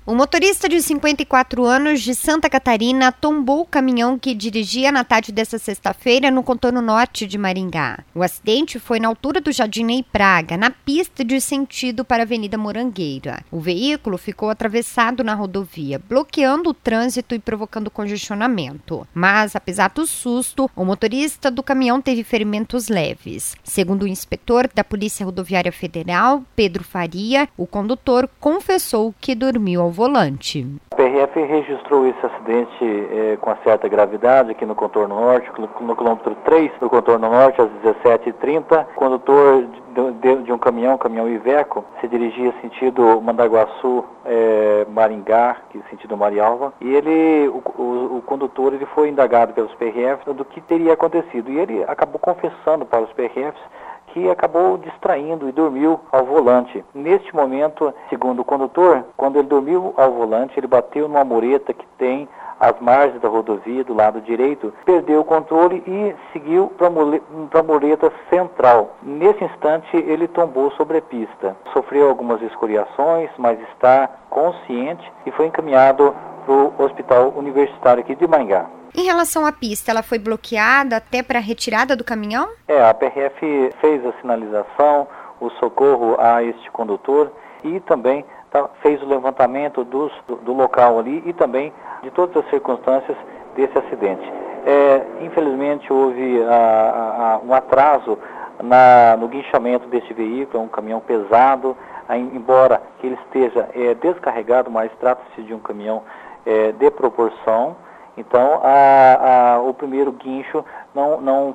O motorista de 54 anos de Santa Catarina tombou o caminhão que dirigia na tarde desta sexta-feira no contorno norte de Maringá. O acidente foi na altura do Jardim Ney Braga, na pista de sentido para a Avenida Morangueira. O veículo ficou atravessado na rodovia, bloqueando o trânsito e provocando congestionamento. Mas, apesar do susto, o motorista do caminhão teve ferimentos leves. Segundo o inspetor da Polícia Rodoviária Federal, Pedro Faria, o condutor confessou que dormiu ao volante. A PRF registrou esse acidente com certa gravidade aqui no contorno norte, no quilômetro 3 do contorno norte, às 17h30. O condutor de um caminhão Iveco, se dirigia sentido Mandaguaçu, Maringá, que sentido Marialva, e o condutor foi indagado pelos PRFs do que teria acontecido, e ele acabou confessando para os PRFs que acabou distraindo e dormiu ao volante. Neste momento, segundo o condutor, quando ele dormiu ao volante, ele bateu numa mureta que tem às margens da rodovia, do lado direito, perdeu o controle e seguiu para a mureta central. Nesse instante, ele tombou sobre a pista. Sofreu algumas escoriações, mas está consciente e foi encaminhado para o Hospital Universitário aqui de Maringá. Em relação à pista, ela foi bloqueada até para a retirada do caminhão? A PRF fez a sinalização, o socorro a este condutor e também fez o levantamento do local ali e também de todas as circunstâncias desse acidente. Infelizmente houve um atraso no guinchamento deste veículo, é um caminhão pesado, embora que ele esteja descarregado, mas trata-se de um caminhão de proporção. Então, o primeiro guincho não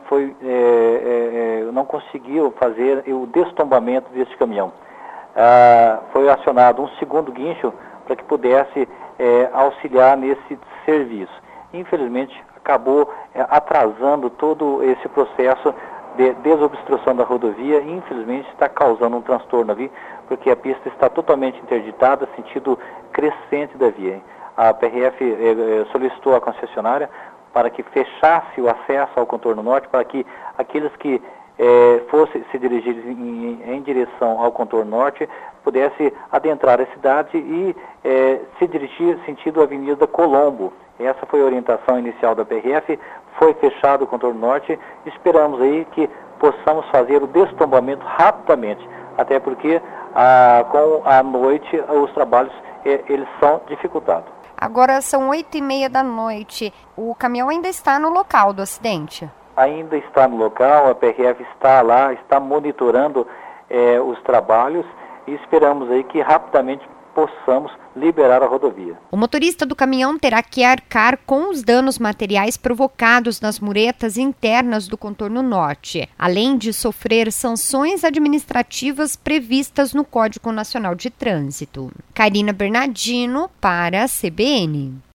conseguiu fazer o destombamento deste caminhão. Foi acionado um segundo guincho para que pudesse auxiliar nesse serviço. Infelizmente, acabou atrasando todo esse processo de desobstrução da rodovia e, infelizmente, está causando um transtorno ali, porque a pista está totalmente interditada, sentido crescente da via. A PRF solicitou à concessionária para que fechasse o acesso ao contorno norte, para que aqueles que fossem se dirigir em direção ao contorno norte pudessem adentrar a cidade e se dirigir sentido Avenida Colombo. Essa foi a orientação inicial da PRF, foi fechado o contorno norte. Esperamos aí que possamos fazer o destombamento rapidamente, até porque com a noite os trabalhos eles são dificultados. Agora são 8h30 da noite. O caminhão ainda está no local do acidente? Ainda está no local, a PRF está lá, está monitorando os trabalhos e esperamos aí que rapidamente possamos liberar a rodovia. O motorista do caminhão terá que arcar com os danos materiais provocados nas muretas internas do contorno norte, além de sofrer sanções administrativas previstas no Código Nacional de Trânsito. Karina Bernardino para a CBN.